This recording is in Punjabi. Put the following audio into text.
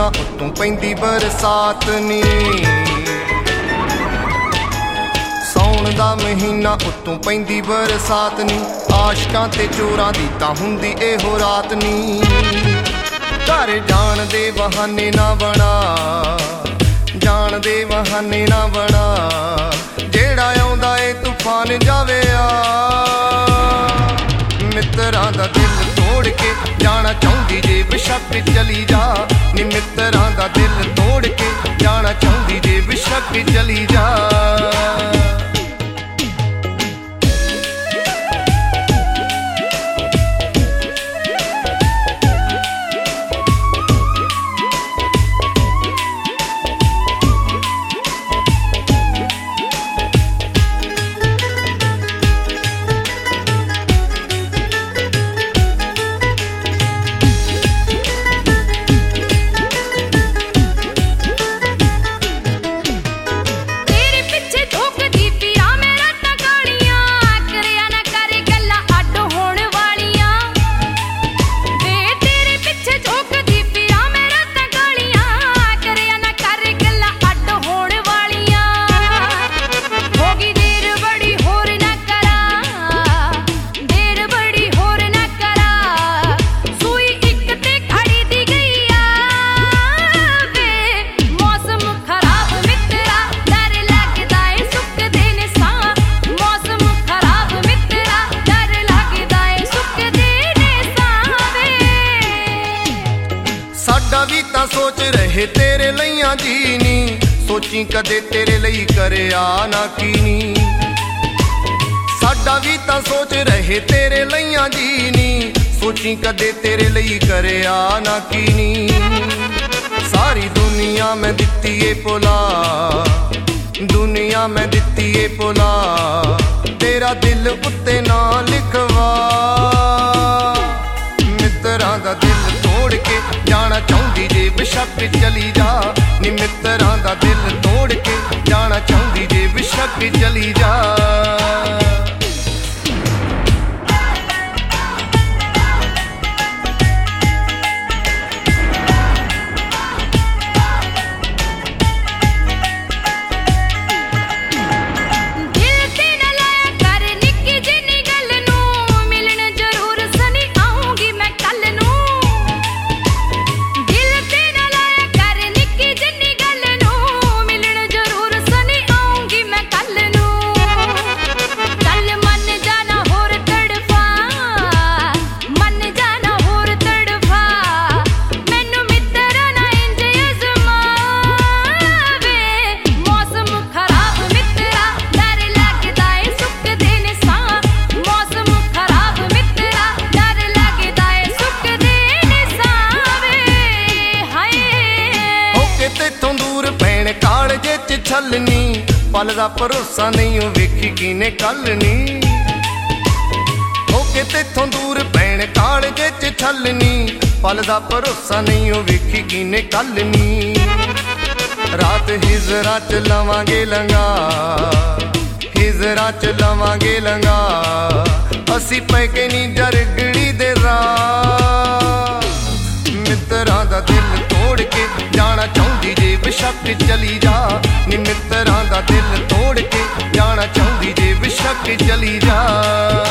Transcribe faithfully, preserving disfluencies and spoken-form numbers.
ਮਹੀਨਾ ਉਤੋਂ ਪੈਂਦੀ ਬਰਸਾਤ ਨੀ। ਸੌਣ ਦਾ ਮਹੀਨਾ ਉਤੋਂ ਪੈਂਦੀ ਬਰਸਾਤ ਨੀ। ਆਸ਼ਕਾਂ ਤੇ ਚੋਰਾਂ ਦੀ ਤਾਂ ਹੁੰਦੀ ਇਹੋ ਰਾਤ ਨੀ। ਘਰ ਜਾਣ ਦੇ ਬਹਾਨੇ ਨਾ ਬਣਾ, ਜਾਣ ਦੇ ਬਹਾਨੇ ਨਾ ਬਣਾ, ਜਿਹੜਾ ਆਉਂਦਾ ਏ ਤੂਫਾਨ ਜਾਵੇ ਆ। ਮਿੱਤਰਾਂ ਦਾ ਦਿਲ ਤੋੜ ਕੇ ਜਾਣਾ ਚਾਹੁੰਦੀ ਜੇ ਬੇਸ਼ੱਕ ਚਲੀ ਜਾ ਨੀ। ਮਿੱਤਰਾਂ ਦਾ ਦਿਲ ਤੋੜ ਕੇ ਜਾਣਾ ਚਾਹੁੰਦੀ ਜੇ ਬੇਸ਼ੱਕ ਚਲੀ ਜਾ। ਵੀ ਤਾਂ ਸੋਚ ਰਹੇ ਤੇਰੇ ਲਈਆਂ ਜੀ ਨੀ। ਸੋਚੀ ਕਦੇ ਤੇਰੇ ਲਈ ਕਰਿਆ ਨਾ ਕੀ ਨੀ। ਸਾਡਾ ਵੀ ਤਾਂ ਸੋਚ ਰਹੇ ਤੇਰੇ ਲਈਆਂ ਜੀ ਨੀ। ਸੋਚੀ ਕਦੇ ਤੇਰੇ ਲਈ ਕਰਿਆ ਨਾ ਕੀ ਨੀ। ਸਾਰੀ ਦੁਨੀਆ ਮੈਂ ਦਿੱਤੀ ਏ ਭੁਲਾ, ਦੁਨੀਆ ਮੈਂ ਦਿੱਤੀ ਏ ਭੁਲਾ, ਤੇਰਾ ਦਿਲ ਉੱਤੇ ਨਾ ਲਿਖਵਾ। ਮਿੱਤਰਾਂ ਦਾ ਦਿਲ ਤੋੜ ਕੇ ਜਾਣਾ ਚਾਹੁੰਦੀ ਜੇ ਬੇਸ਼ੱਕ ਚਲੀ ਜਾ ਨੀ। ਮਿੱਤਰਾਂ ਦਾ ਦਿਲ ਤੋੜ ਕੇ ਜਾਣਾ ਚਾਹੁੰਦੀ ਜੇ ਬੇਸ਼ੱਕ ਚਲੀ ਜਾ। ਕਾਲਜੇ ਚ ਛਲਨੀ ਪਲ ਦਾ ਭਰੋਸਾ ਨਹੀਂ ਉਹ ਵੇਖੀ ਕਿਨੇ ਕੱਲ ਨੀ। ਹੋ ਕੇ ਤੇਥੋਂ ਦੂਰ ਪੈਣ ਕਾਲਜੇ ਚ ਛਲਨੀ ਪਲ ਦਾ ਭਰੋਸਾ ਨਹੀਂ ਉਹ ਵੇਖੀ ਕਿਨੇ ਕੱਲ ਨੀ। ਰਾਤ ਹਿਜਰਾਂ ਚ ਲਵਾਂਗੇ ਲੰਗਾ, ਹਿਜਰਾਂ ਚ ਲਵਾਂਗੇ ਲੰਗਾ, ਅਸੀਂ ਪੈ ਕੇ ਨੀ ਜਰਗੜੀ ਦੇ ਰਾਹ। ਮਿੱਤਰਾਂ ਦਾ ਦਿਲ ਤੋੜ ਕੇ ਜਾਣਾ ਚਾਹੁੰਦੀ ਜੇ ਬੇਸ਼ੱਕ ਚਲੀ ਜਾ ਨੀ। ਮਿੱਤਰਾਂ ਦਾ ਦਿਲ ਤੋੜ ਕੇ ਜਾਣਾ ਚਾਹੁੰਦੀ ਜੇ ਬੇਸ਼ੱਕ ਚਲੀ ਜਾ।